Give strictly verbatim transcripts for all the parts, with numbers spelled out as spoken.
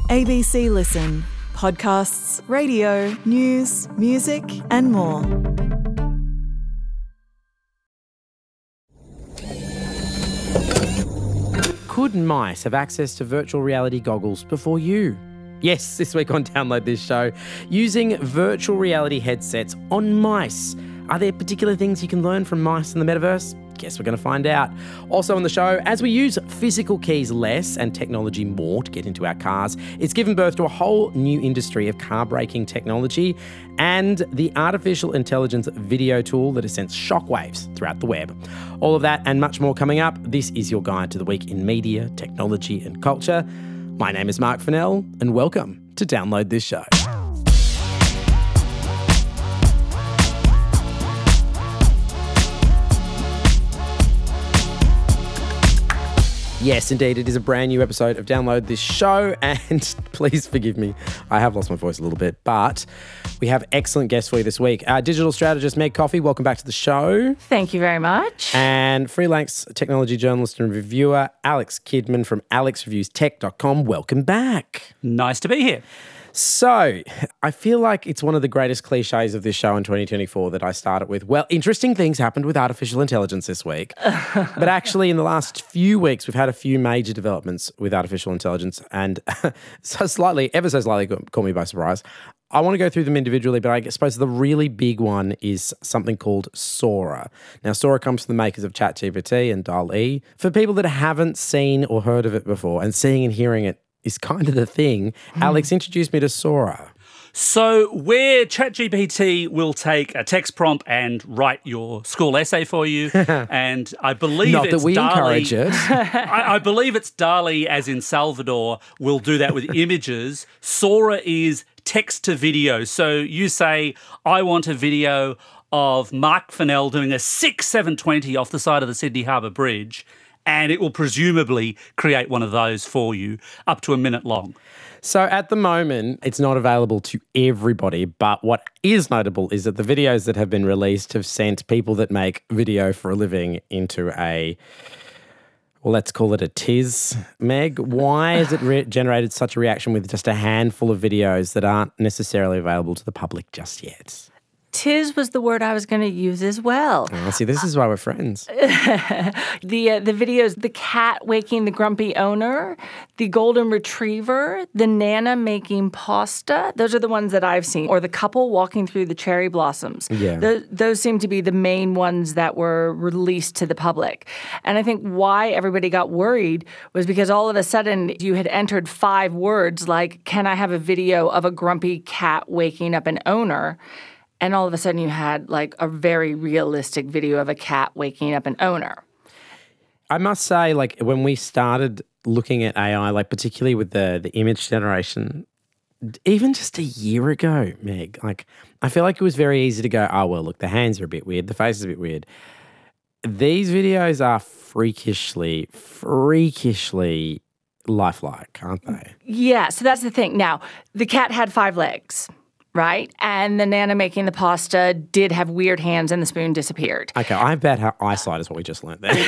A B C Listen. Podcasts, radio, news, music and more. Could mice have access to virtual reality goggles before you? Yes, this week on Download This Show, using virtual reality headsets on mice. Are there particular things you can learn from mice in the metaverse? Guess we're going to find out. Also on the show, as we use physical keys less and technology more to get into our cars, it's given birth to a whole new industry of car braking technology and the artificial intelligence video tool that has sent shockwaves throughout the web. All of that and much more coming up. This is your guide to the week in media, technology and culture. My name is Mark Fennell and welcome to Download This Show. Yes, indeed, it is a brand new episode of Download This Show, and please forgive me, I have lost my voice a little bit, but we have excellent guests for you this week. Our digital strategist, Meg Coffey, welcome back to the show. Thank you very much. And freelance technology journalist and reviewer, Alex Kidman from alex reviews tech dot com, welcome back. Nice to be here. So, I feel like it's one of the greatest cliches of this show in twenty twenty-four that I started with, well, interesting things happened with artificial intelligence this week. But actually, in the last few weeks, we've had a few major developments with artificial intelligence and so slightly, ever so slightly, caught me by surprise. I want to go through them individually, but I suppose the really big one is something called Sora. Now, Sora comes from the makers of ChatGPT and DALL-E. For people that haven't seen or heard of it before, and seeing and hearing it is kind of the thing, mm. Alex introduced me to Sora. So where ChatGPT will take a text prompt and write your school essay for you, and I believe Not it's that we DALL-E, encourage it. I, I believe it's DALL-E, as in Salvador, will do that with images. Sora is text to video. So you say, I want a video of Mark Fennell doing a six seven twenty off the side of the Sydney Harbour Bridge, and it will presumably create one of those for you up to a minute long. So at the moment, it's not available to everybody, but what is notable is that the videos that have been released have sent people that make video for a living into a, well, let's call it a tiz. Meg, why has it re- generated such a reaction with just a handful of videos that aren't necessarily available to the public just yet? Tiz was the word I was going to use as well. Oh, see, this is why we're friends. the uh, the videos, the cat waking the grumpy owner, the golden retriever, the Nana making pasta, those are the ones that I've seen, or the couple walking through the cherry blossoms. Yeah. Those, those seem to be the main ones that were released to the public. And I think why everybody got worried was because all of a sudden you had entered five words like, can I have a video of a grumpy cat waking up an owner? And all of a sudden you had like a very realistic video of a cat waking up an owner. I must say, like, when we started looking at A I, like particularly with the, the image generation, even just a year ago, Meg, like, I feel like it was very easy to go, oh, well, look, the hands are a bit weird, the face is a bit weird. These videos are freakishly, freakishly lifelike, aren't they? Yeah, so that's the thing. Now, the cat had five legs. Right? And the Nana making the pasta did have weird hands and the spoon disappeared. Okay, I bet her eyesight is what we just learned there.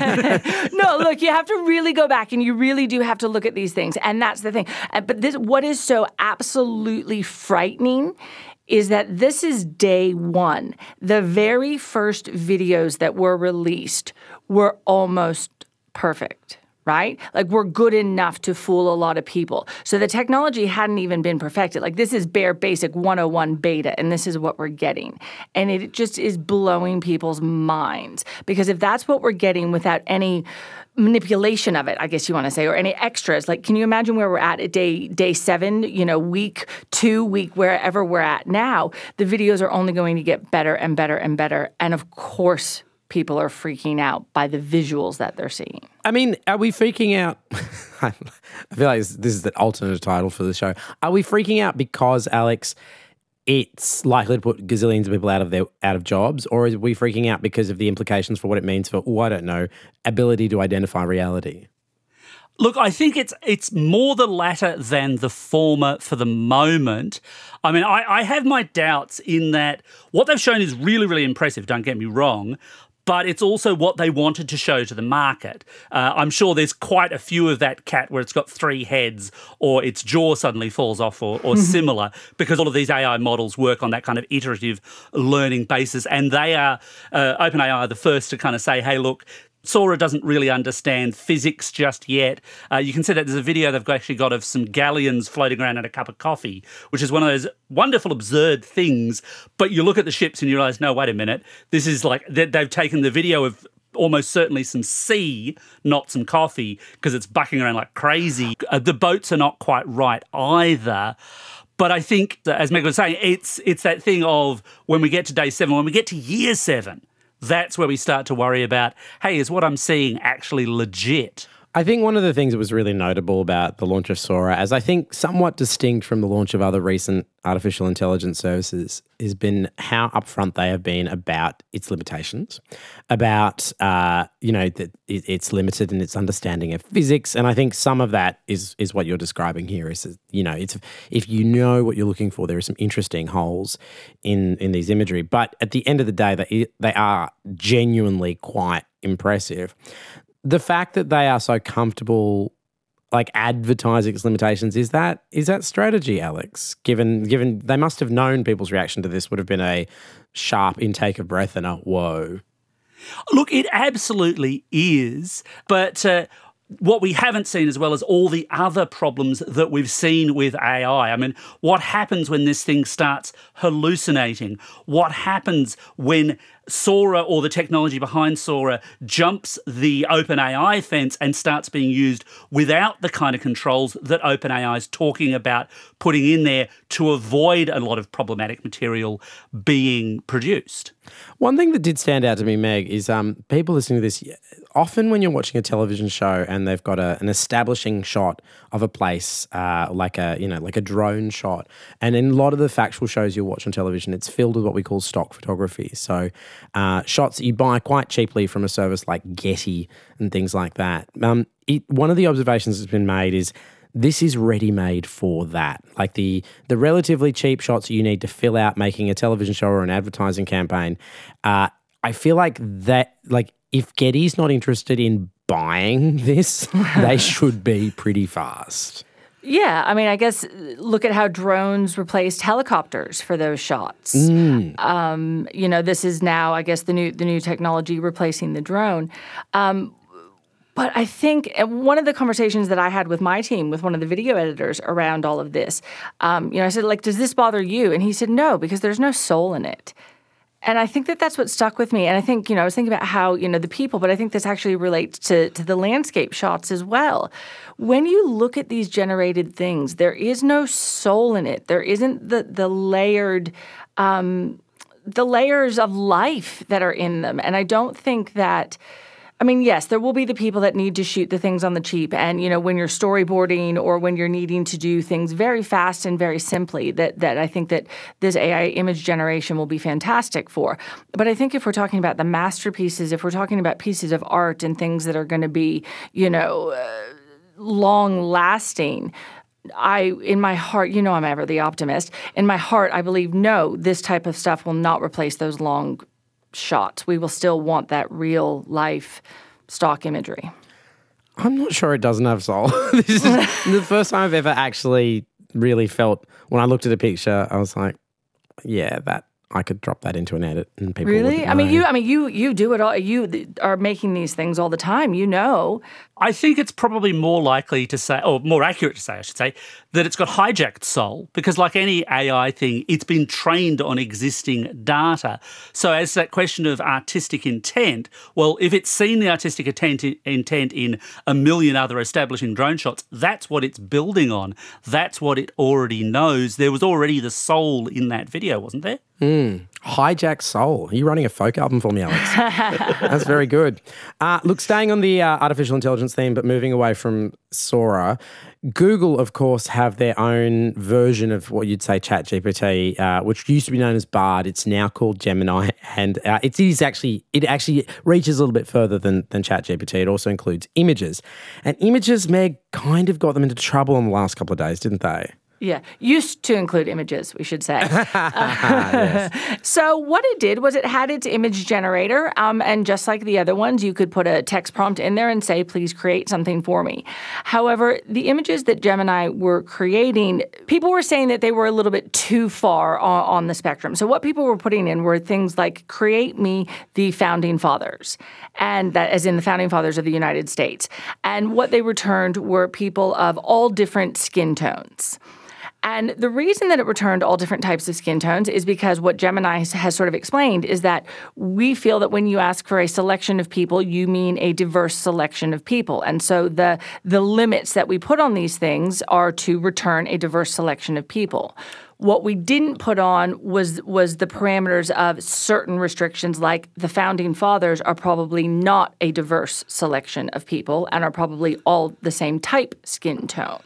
No, look, you have to really go back and you really do have to look at these things. And that's the thing. But this, what is so absolutely frightening is that this is day one. The very first videos that were released were almost perfect. Right? Like, we're good enough to fool a lot of people. So the technology hadn't even been perfected. Like, this is bare basic one oh one beta, and this is what we're getting. And it just is blowing people's minds. Because if that's what we're getting without any manipulation of it, I guess you want to say, or any extras, like, can you imagine where we're at at day day seven, you know, week two, week wherever we're at now? The videos are only going to get better and better and better. And of course, people are freaking out by the visuals that they're seeing. I mean, are we freaking out? I feel like this, this is the alternate title for the show. Are we freaking out because, Alex, it's likely to put gazillions of people out of their out of jobs, or are we freaking out because of the implications for what it means for, oh, I don't know, ability to identify reality? Look, I think it's it's more the latter than the former for the moment. I mean, I, I have my doubts in that what they've shown is really, really impressive, don't get me wrong, but it's also what they wanted to show to the market. Uh, I'm sure there's quite a few of that cat where it's got three heads or its jaw suddenly falls off or, or similar, because all of these A I models work on that kind of iterative learning basis. And they are, uh, OpenAI are the first to kind of say, hey, look, Sora doesn't really understand physics just yet. Uh, you can see that there's a video they've actually got of some galleons floating around in a cup of coffee, which is one of those wonderful, absurd things. But you look at the ships and you realise, no, wait a minute, this is like they've taken the video of almost certainly some sea, not some coffee, because it's bucking around like crazy. Uh, the boats are not quite right either. But I think, as Meg was saying, it's it's that thing of when we get to day seven, when we get to year seven, that's where we start to worry about, hey, is what I'm seeing actually legit? I think one of the things that was really notable about the launch of Sora, as I think somewhat distinct from the launch of other recent artificial intelligence services, has been how upfront they have been about its limitations, about, uh, you know, that it, it's limited in its understanding of physics. And I think some of that is is what you're describing here is, you know, it's if you know what you're looking for, there are some interesting holes in, in these imagery. But at the end of the day, they, they are genuinely quite impressive. The fact that they are so comfortable, like advertising its limitations, is that is that strategy, Alex? Given given they must have known people's reaction to this would have been a sharp intake of breath and a whoa. Look, it absolutely is, but uh, what we haven't seen as well as all the other problems that we've seen with A I. I mean, what happens when this thing starts hallucinating? What happens when Sora or the technology behind Sora jumps the OpenAI fence and starts being used without the kind of controls that OpenAI is talking about putting in there to avoid a lot of problematic material being produced? One thing that did stand out to me, Meg, is um, people listening to this, often when you're watching a television show and they've got a, an establishing shot of a place, uh, like a you know like a drone shot, and in a lot of the factual shows you watch on television, it's filled with what we call stock photography. So uh, shots that you buy quite cheaply from a service like Getty and things like that. Um, it, one of the observations that's been made is this is ready-made for that. Like the the relatively cheap shots you need to fill out making a television show or an advertising campaign. Uh, I feel like that, like if Getty's not interested in buying this, they should be pretty fast. Yeah, I mean, I guess look at how drones replaced helicopters for those shots. Mm. Um, you know, this is now, I guess, the new the new technology replacing the drone. Um, But I think one of the conversations that I had with my team, with one of the video editors around all of this, um, you know, I said, like, does this bother you? And he said, no, because there's no soul in it. And I think that that's what stuck with me. And I think, you know, I was thinking about how, you know, the people, but I think this actually relates to, to the landscape shots as well. When you look at these generated things, there is no soul in it. There isn't the, the layered, um, the layers of life that are in them. And I don't think that, I mean, yes, there will be the people that need to shoot the things on the cheap. And, you know, when you're storyboarding or when you're needing to do things very fast and very simply, that that I think that this A I image generation will be fantastic for. But I think if we're talking about the masterpieces, if we're talking about pieces of art and things that are going to be, you know, uh, long-lasting, I, in my heart, you know I'm ever the optimist. In my heart, I believe, no, this type of stuff will not replace those long shots. We will still want that real life stock imagery. I'm not sure it doesn't have soul. This is the first time I've ever actually really felt, when I looked at a picture, I was like, yeah, that I could drop that into an edit and people really. wouldn't I mean, know. you. I mean, you. You do it all. You are making these things all the time. You know. I think it's probably more likely to say, or more accurate to say, I should say, that it's got hijacked soul because, like any A I thing, it's been trained on existing data. So, as that question of artistic intent, well, if it's seen the artistic intent intent in a million other establishing drone shots, that's what it's building on. That's what it already knows. There was already the soul in that video, wasn't there? Mm. Hijack soul. Are you running a folk album for me, Alex? That's very good. Uh, look, staying on the uh, artificial intelligence theme, but moving away from Sora, Google, of course, have their own version of what you'd say ChatGPT, uh, which used to be known as Bard. It's now called Gemini, and uh, it is actually it actually reaches a little bit further than than ChatGPT. It also includes images, and images, Meg, kind of got them into trouble in the last couple of days, didn't they? Yeah, used to include images, we should say. uh, so what it did was it had its image generator, um, and just like the other ones, you could put a text prompt in there and say, please create something for me. However, the images that Gemini were creating, people were saying that they were a little bit too far on, on the spectrum. So what people were putting in were things like, create me the Founding Fathers, and that as in the Founding Fathers of the United States. And what they returned were people of all different skin tones. And the reason that it returned all different types of skin tones is because what Gemini has, has sort of explained is that we feel that when you ask for a selection of people, you mean a diverse selection of people. And so the the limits that we put on these things are to return a diverse selection of people. What we didn't put on was was the parameters of certain restrictions, like the Founding Fathers are probably not a diverse selection of people and are probably all the same type skin tone.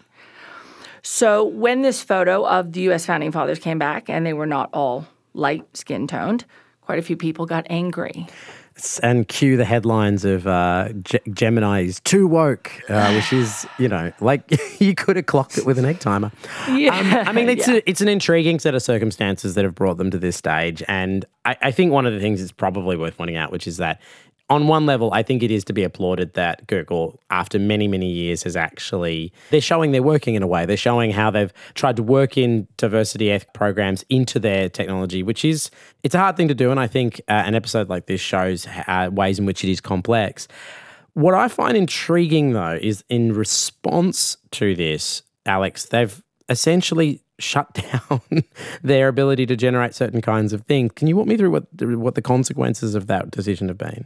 So when this photo of the U S Founding Fathers came back, and they were not all light skin toned, quite a few people got angry. And cue the headlines of uh, G- Gemini's too woke, uh, which is, you know, like you could have clocked it with an egg timer. Yeah. Um, I mean, it's yeah. a, it's an intriguing set of circumstances that have brought them to this stage. And I, I think one of the things that's probably worth pointing out, which is that on one level, I think it is to be applauded that Google, after many, many years, has actually, they're showing they're working in a way. They're showing how they've tried to work in diversity ethic programs into their technology, which is, it's a hard thing to do. And I think uh, an episode like this shows uh, ways in which it is complex. What I find intriguing, though, is in response to this, Alex, they've essentially shut down their ability to generate certain kinds of things. Can you walk me through what the, what the consequences of that decision have been?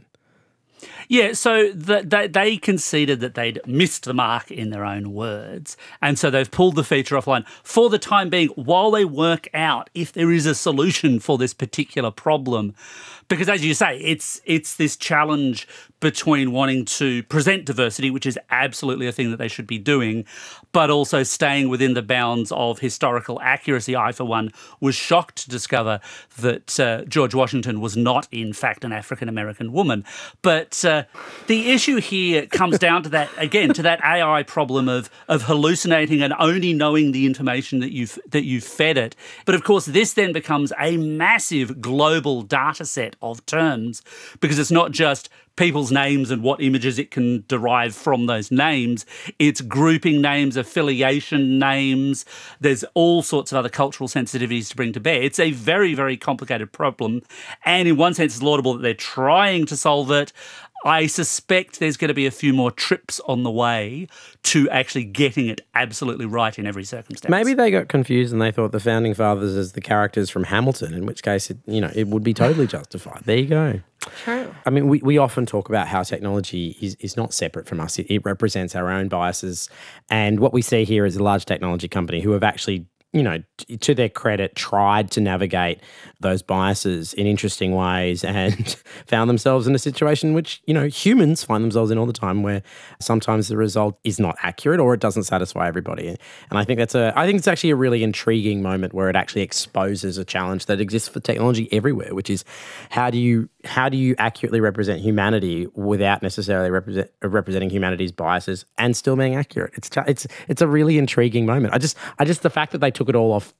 Yeah, so the, they, they conceded that they'd missed the mark in their own words, and so they've pulled the feature offline for the time being while they work out if there is a solution for this particular problem. Because as you say, it's it's this challenge between wanting to present diversity, which is absolutely a thing that they should be doing, but also staying within the bounds of historical accuracy. I, for one, was shocked to discover that uh, George Washington was not, in fact, an African-American woman. But uh, the issue here comes down to that, again, to that A I problem of of hallucinating and only knowing the information that you've, that you've fed it. But, of course, this then becomes a massive global data set of terms, because it's not just people's names and what images it can derive from those names. It's grouping names, affiliation names. There's all sorts of other cultural sensitivities to bring to bear. It's a very, very complicated problem. And in one sense, it's laudable that they're trying to solve it. I suspect there's going to be a few more trips on the way to actually getting it absolutely right in every circumstance. Maybe they got confused and they thought the Founding Fathers as the characters from Hamilton, in which case, it, you know, it would be totally justified. There you go. True. I mean, we, we often talk about how technology is, is not separate from us. It, it represents our own biases. And what we see here is a large technology company who have actually, you know, t- to their credit, tried to navigate those biases in interesting ways and found themselves in a situation which, you know, humans find themselves in all the time, where sometimes the result is not accurate or it doesn't satisfy everybody. And I think that's a, I think it's actually a really intriguing moment where it actually exposes a challenge that exists for technology everywhere, which is how do you, how do you accurately represent humanity without necessarily represent, representing humanity's biases and still being accurate? It's, it's, it's a really intriguing moment. I just, I just, the fact that they took it all off,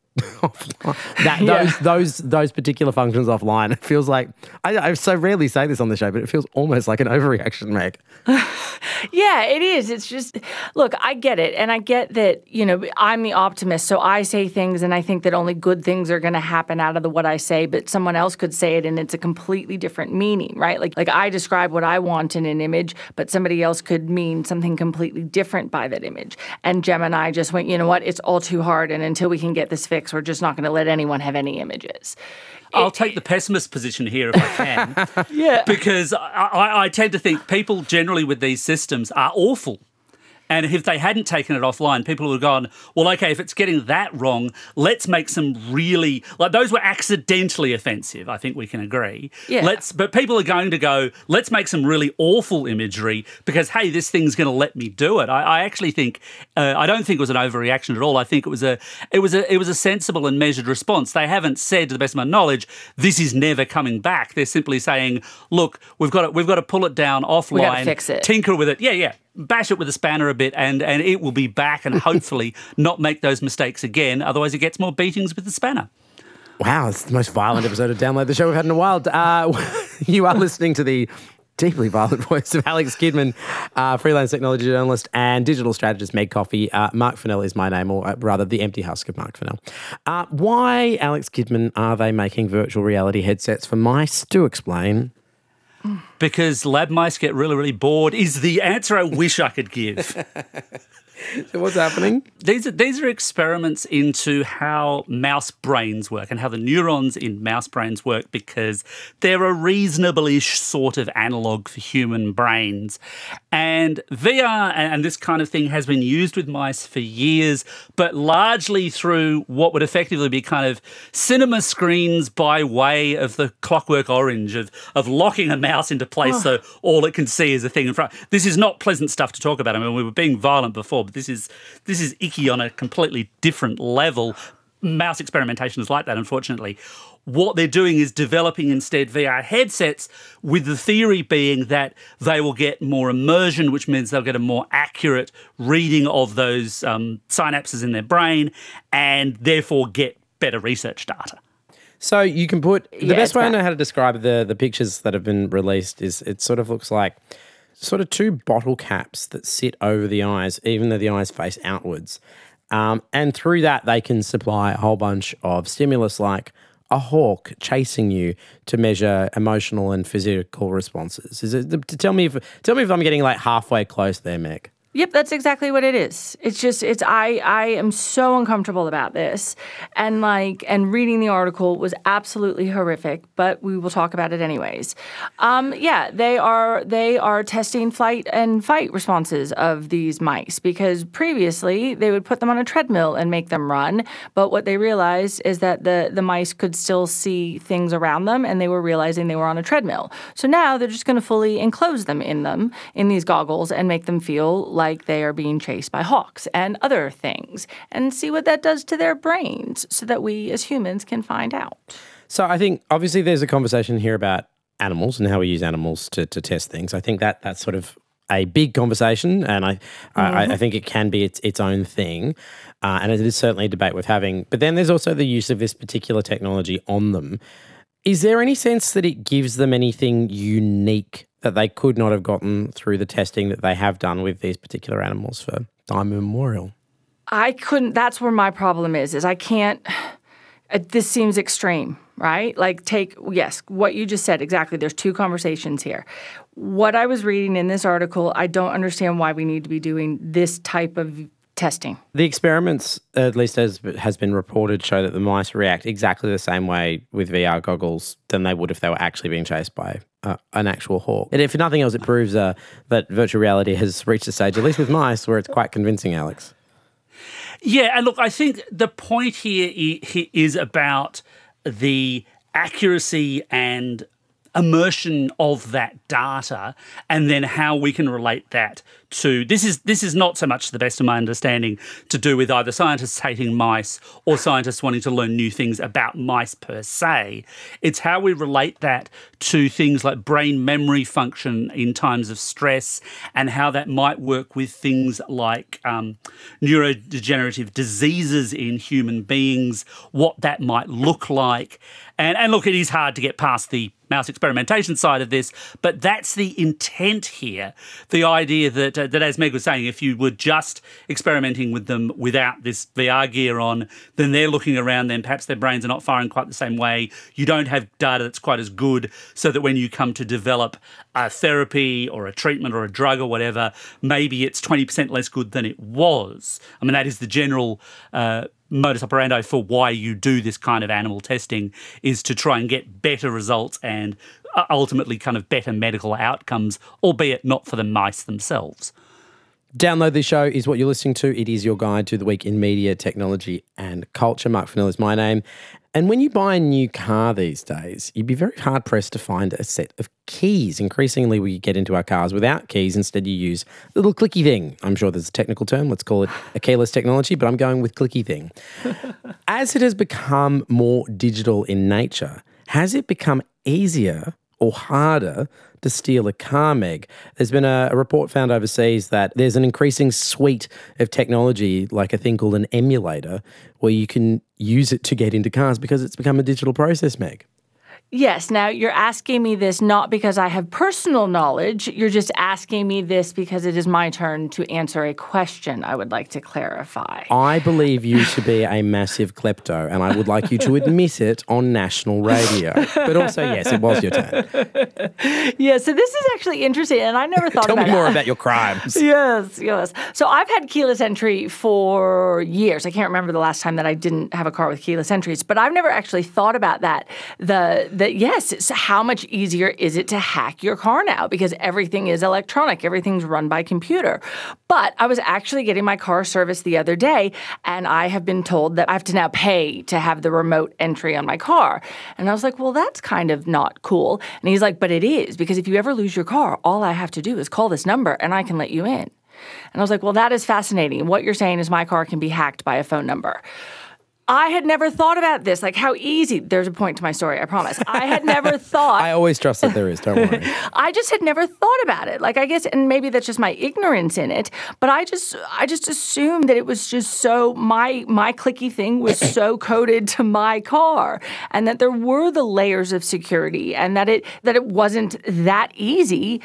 that Yeah. those those those particular functions offline, it feels like, I, I so rarely say this on the show, but it feels almost like an overreaction, Meg. Yeah, it is. It's just, look, I get it. And I get that, you know, I'm the optimist. So I say things and I think that only good things are going to happen out of the what I say, but someone else could say it and it's a completely different meaning, right? Like, like I describe what I want in an image, but somebody else could mean something completely different by that image. And Gemini just went, you know what, it's all too hard. And until we can get this fixed, we're just not going to let anyone have any images. I'll take the pessimist position here if I can. Yeah. Because I, I, I tend to think people generally with these systems are awful. And if they hadn't taken it offline, people would have gone, well, okay, if it's getting that wrong, let's make some really, like those were accidentally offensive, I think we can agree. Yeah. Let's, but people are going to go, let's make some really awful imagery because, hey, this thing's going to let me do it. I, I actually think, uh, I don't think it was an overreaction at all. I think it was a, it was a, it was a sensible and measured response. They haven't said, to the best of my knowledge, this is never coming back. They're simply saying, look, we've got to, we've got to pull it down offline. We got to fix it. Tinker with it. Yeah, yeah. bash it with a spanner a bit and, and it will be back and hopefully not make those mistakes again. Otherwise, it gets more beatings with the spanner. Wow, it's the most violent episode of Download the Show we've had in a while. Uh, you are listening to the deeply violent voice of Alex Kidman, uh, freelance technology journalist and digital strategist Meg Coffey. Uh, Mark Fennell is my name, or rather the empty husk of Mark Fennell. Uh, why, Alex Kidman, are they making virtual reality headsets for mice? Do explain. Because lab mice get really, really bored is the answer I wish I could give. So what's happening? These are, these are experiments into how mouse brains work and how the neurons in mouse brains work, because they're a reasonable-ish sort of analogue for human brains. And V R and this kind of thing has been used with mice for years, but largely through what would effectively be kind of cinema screens by way of the Clockwork Orange, of, of locking a mouse into place oh. so all it can see is a thing in front. This is not pleasant stuff to talk about. I mean, we were being violent before, but this is this is icky on a completely different level. Mouse experimentation is like that, unfortunately. What they're doing is developing instead V R headsets, with the theory being that they will get more immersion, which means they'll get a more accurate reading of those um, synapses in their brain and therefore get better research data. So you can put, the yeah, best way bad. I know how to describe the, the pictures that have been released is it sort of looks like sort of two bottle caps that sit over the eyes, even though the eyes face outwards. Um, and through that, they can supply a whole bunch of stimulus like a hawk chasing you to measure emotional and physical responses. Is it, tell me if tell me if I'm getting like halfway close there, Meg. Yep, that's exactly what it is. It's just, it's, I, I am so uncomfortable about this. And like, and reading the article was absolutely horrific, but we will talk about it anyways. Um, yeah, they are, they are testing flight and fight responses of these mice, because previously they would put them on a treadmill and make them run. But what they realized is that the, the mice could still see things around them, and they were realizing they were on a treadmill. So now they're just going to fully enclose them in them, in these goggles, and make them feel like like they are being chased by hawks and other things, and see what that does to their brains so that we as humans can find out. So I think obviously there's a conversation here about animals and how we use animals to, to test things. I think that that's sort of a big conversation, and I mm-hmm. I, I think it can be its its own thing, uh, and it is certainly a debate worth having. But then there's also the use of this particular technology on them. Is there any sense that it gives them anything unique that they could not have gotten through the testing that they have done with these particular animals for time immemorial? I couldn't, that's where my problem is, is I can't, this seems extreme, right? Like take, yes, what you just said, exactly. There's two conversations here. What I was reading in this article, I don't understand why we need to be doing this type of testing. The experiments, at least as has been reported, show that the mice react exactly the same way with V R goggles than they would if they were actually being chased by uh, an actual hawk. And if nothing else, it proves uh, that virtual reality has reached a stage, at least with mice, where it's quite convincing, Alex. Yeah, and look, I think the point here is about the accuracy and immersion of that data, and then how we can relate that to this is this is not so much, to the best of my understanding, to do with either scientists hating mice or scientists wanting to learn new things about mice per se. It's how we relate that to things like brain memory function in times of stress, and how that might work with things like um, neurodegenerative diseases in human beings, what that might look like. And, and look, it is hard to get past the mouse experimentation side of this, but that's the intent here. The idea that, uh, that as Meg was saying, if you were just experimenting with them without this V R gear on, then they're looking around them, perhaps their brains are not firing quite the same way. You don't have data that's quite as good, so that when you come to develop a therapy or a treatment or a drug or whatever, maybe it's twenty percent less good than it was. I mean, that is the general uh, modus operandi for why you do this kind of animal testing, is to try and get better results and ultimately kind of better medical outcomes, albeit not for the mice themselves. Download This Show is what you're listening to. It is your guide to the week in media, technology and culture. Mark Fennell is my name. And when you buy a new car these days, you'd be very hard-pressed to find a set of keys. Increasingly, we get into our cars without keys. Instead, you use a little clicky thing. I'm sure there's a technical term. Let's call it a keyless technology, but I'm going with clicky thing. As it has become more digital in nature, has it become easier or harder to steal a car, Meg. There's been a, a report found overseas that there's an increasing suite of technology, like a thing called an emulator, where you can use it to get into cars because it's become a digital process, Meg. Yes. Now, you're asking me this not because I have personal knowledge. You're just asking me this because it is my turn to answer a question I would like to clarify. I believe you to be a massive klepto, and I would like you to admit it on national radio. But also, yes, it was your turn. Yeah, so this is actually interesting, and I never thought Tell about it. me more about your crimes. Yes, yes. So I've had keyless entry for years. I can't remember the last time that I didn't have a car with keyless entries, but I've never actually thought about that. The That yes, it's how much easier is it to hack your car now because everything is electronic, everything's run by computer. But I was actually getting my car serviced the other day, and I have been told that I have to now pay to have the remote entry on my car. And I was like, well, that's kind of not cool. And he's like, but it is, because if you ever lose your car, all I have to do is call this number and I can let you in. And I was like, well, that is fascinating. What you're saying is my car can be hacked by a phone number. I had never thought about this, like how easy. There's a point to my story, I promise. I had never thought. I always trust that there is, don't worry. I just had never thought about it. Like, I guess, and maybe that's just my ignorance in it, but I just I just assumed that it was just so, my my clicky thing was so coded to my car, and that there were the layers of security, and that it that it wasn't that easy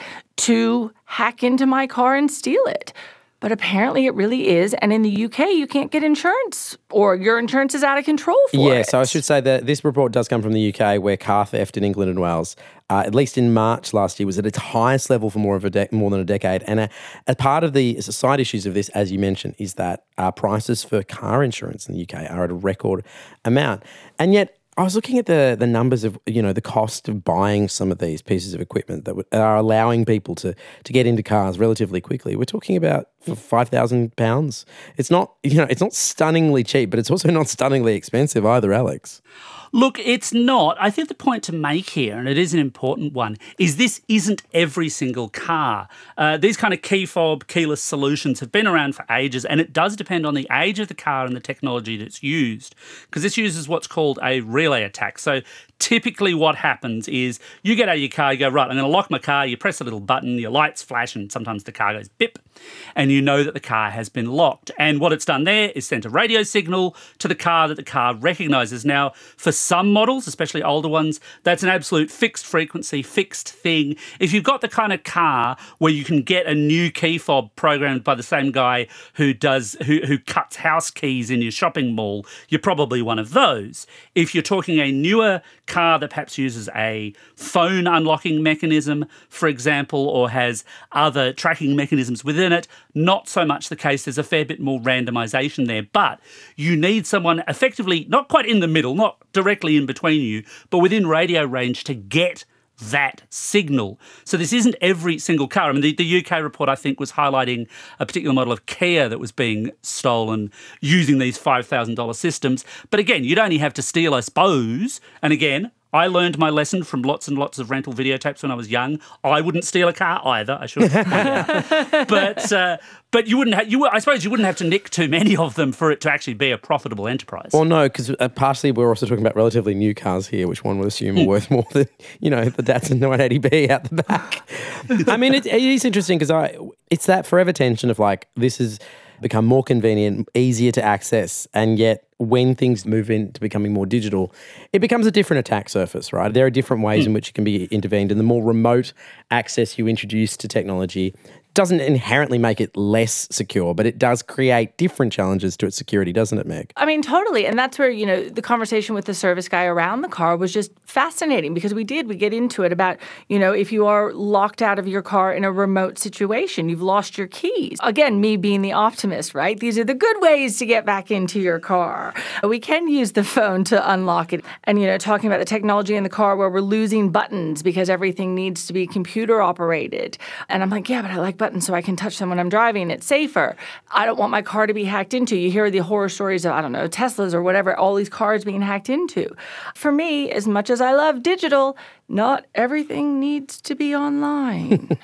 to hack into my car and steal it. But apparently it really is. And in the U K, you can't get insurance, or your insurance is out of control for yeah, it. Yeah, so I should say that this report does come from the U K, where car theft in England and Wales, uh, at least in March last year, was at its highest level for more of a de- more than a decade. And a, a part of the side issues of this, as you mentioned, is that uh, prices for car insurance in the U K are at a record amount. And yet, I was looking at the the numbers of, you know, the cost of buying some of these pieces of equipment that w- are allowing people to to get into cars relatively quickly. We're talking about five thousand pounds. It's not, you know, it's not stunningly cheap, but it's also not stunningly expensive either, Alex. Look, it's not. I think the point to make here, and it is an important one, is this isn't every single car. Uh, these kind of key fob, keyless solutions have been around for ages, and it does depend on the age of the car and the technology that's used, because this uses what's called a relay attack. So typically what happens is you get out of your car, you go, right, I'm going to lock my car, you press a little button, your lights flash, and sometimes the car goes bip, and you know that the car has been locked. And what it's done there is sent a radio signal to the car that the car recognises. Now, for some models, especially older ones, that's an absolute fixed frequency, fixed thing. If you've got the kind of car where you can get a new key fob programmed by the same guy who does who, who cuts house keys in your shopping mall, you're probably one of those. If you're talking a newer car that perhaps uses a phone unlocking mechanism, for example, or has other tracking mechanisms within it, not so much the case. There's a fair bit more randomisation there. But you need someone effectively, not quite in the middle, not directly in between you, but within radio range to get that signal. So this isn't every single car. I mean, the, the U K report, I think, was highlighting a particular model of Kia that was being stolen using these five thousand dollars systems. But again, you'd only have to steal, I suppose. And again, I learned my lesson from lots and lots of rental videotapes when I was young. I wouldn't steal a car either, I should point out. But uh, but you wouldn't. Ha- you I suppose you wouldn't have to nick too many of them for it to actually be a profitable enterprise. Well, no, because uh, partially we're also talking about relatively new cars here, which one would assume are worth more than, you know, the Datsun nine eighty B out the back. I mean, it, it is interesting because I it's that forever tension of like, this has become more convenient, easier to access, and yet when things move into becoming more digital, it becomes a different attack surface, right? There are different ways mm. in which it can be intervened, and the more remote access you introduce to technology doesn't inherently make it less secure, but it does create different challenges to its security, doesn't it, Meg? I mean, totally. And that's where, you know, the conversation with the service guy around the car was just fascinating, because we did, we get into it about, you know, if you are locked out of your car in a remote situation, you've lost your keys. Again, me being the optimist, right? These are the good ways to get back into your car. We can use the phone to unlock it. And, you know, talking about the technology in the car where we're losing buttons because everything needs to be computer operated. And I'm like, yeah, but I like buttons so I can touch them when I'm driving. It's safer. I don't want my car to be hacked into. You hear the horror stories of, I don't know, Teslas or whatever, all these cars being hacked into. For me, as much as I love digital, not everything needs to be online.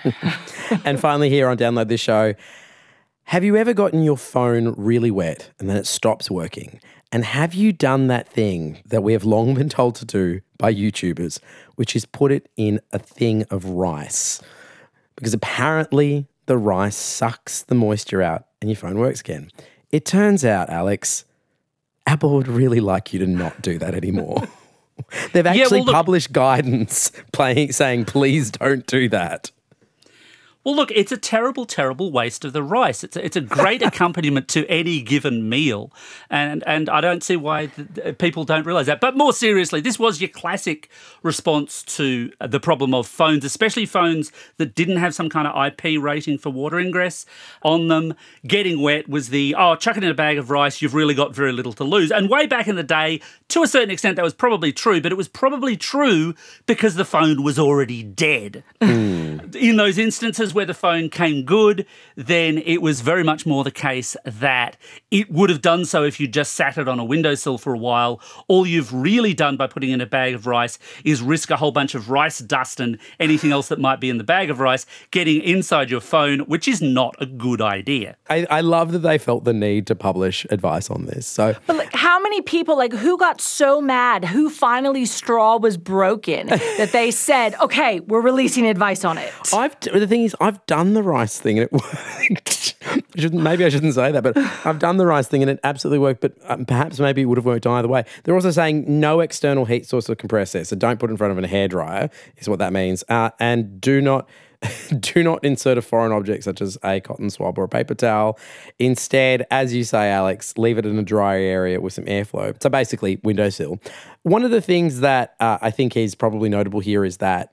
And finally here on Download This Show, have you ever gotten your phone really wet and then it stops working? And have you done that thing that we have long been told to do by YouTubers, which is put it in a thing of rice? Because apparently the rice sucks the moisture out and your phone works again. It turns out, Alex, Apple would really like you to not do that anymore. They've actually yeah, well, look, published guidance playing, saying, please don't do that. Well, look, it's a terrible, terrible waste of the rice. It's a, it's a great accompaniment to any given meal, and and I don't see why the, people don't realise that. But more seriously, this was your classic response to the problem of phones, especially phones that didn't have some kind of I P rating for water ingress on them. Getting wet was the, oh, chuck it in a bag of rice, you've really got very little to lose. And way back in the day, to a certain extent, that was probably true, but it was probably true because the phone was already dead. Mm. In those instances where the phone came good, then it was very much more the case that it would have done so if you just sat it on a windowsill for a while. All you've really done by putting in a bag of rice is risk a whole bunch of rice dust and anything else that might be in the bag of rice getting inside your phone, which is not a good idea. I, I love that they felt the need to publish advice on this. So, But like, how many people, like, who got so mad, who finally straw was broken that they said, okay, we're releasing advice on it? I've the thing is, I've done the rice thing and it worked. I shouldn't, maybe I shouldn't say that, but I've done the rice thing and it absolutely worked, but um, perhaps maybe it would have worked either way. They're also saying no external heat source or compressor, so don't put it in front of a hairdryer is what that means. Uh, and do not do not insert a foreign object such as a cotton swab or a paper towel. Instead, as you say, Alex, leave it in a dry area with some airflow. So basically, windowsill. One of the things that uh, I think is probably notable here is that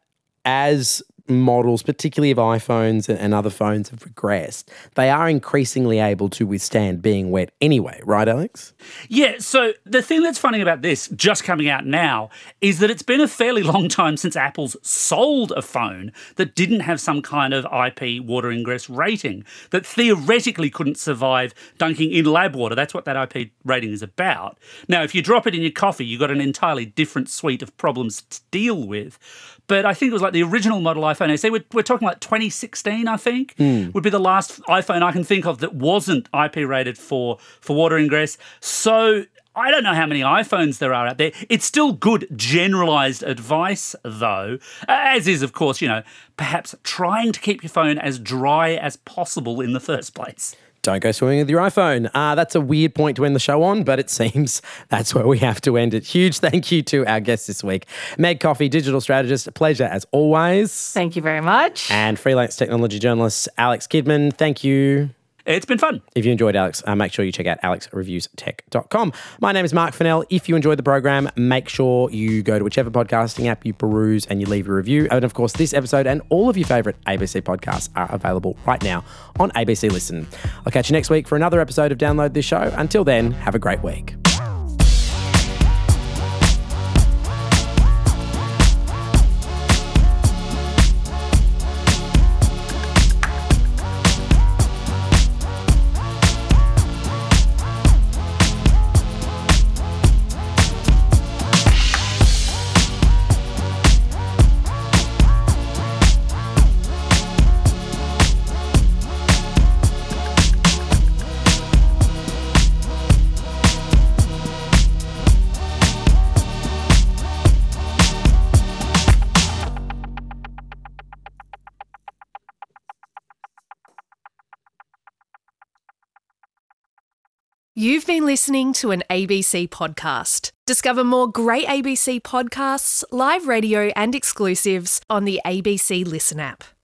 as models, particularly of iPhones and other phones, have regressed, they are increasingly able to withstand being wet anyway, right, Alex? Yeah, so the thing that's funny about this, just coming out now, is that it's been a fairly long time since Apple's sold a phone that didn't have some kind of I P water ingress rating, that theoretically couldn't survive dunking in lab water. That's what that I P rating is about. Now, if you drop it in your coffee, you've got an entirely different suite of problems to deal with. But I think it was like the original model iPhone S E. We're, we're talking like twenty sixteen, I think, mm. would be the last iPhone I can think of that wasn't I P rated for, for water ingress. So I don't know how many iPhones there are out there. It's still good generalised advice, though, as is, of course, you know, perhaps trying to keep your phone as dry as possible in the first place. Don't go swimming with your iPhone. Uh, that's a weird point to end the show on, but it seems that's where we have to end it. Huge thank you to our guest this week, Meg Coffey, digital strategist. A pleasure as always. Thank you very much. And freelance technology journalist Alex Kidman. Thank you. It's been fun. If you enjoyed Alex, uh, make sure you check out alex reviews tech dot com. My name is Mark Fennell. If you enjoyed the program, make sure you go to whichever podcasting app you peruse and you leave a review. And of course, this episode and all of your favourite A B C podcasts are available right now on A B C Listen. I'll catch you next week for another episode of Download This Show. Until then, have a great week. You've been listening to an A B C podcast. Discover more great A B C podcasts, live radio and exclusives on the A B C Listen app.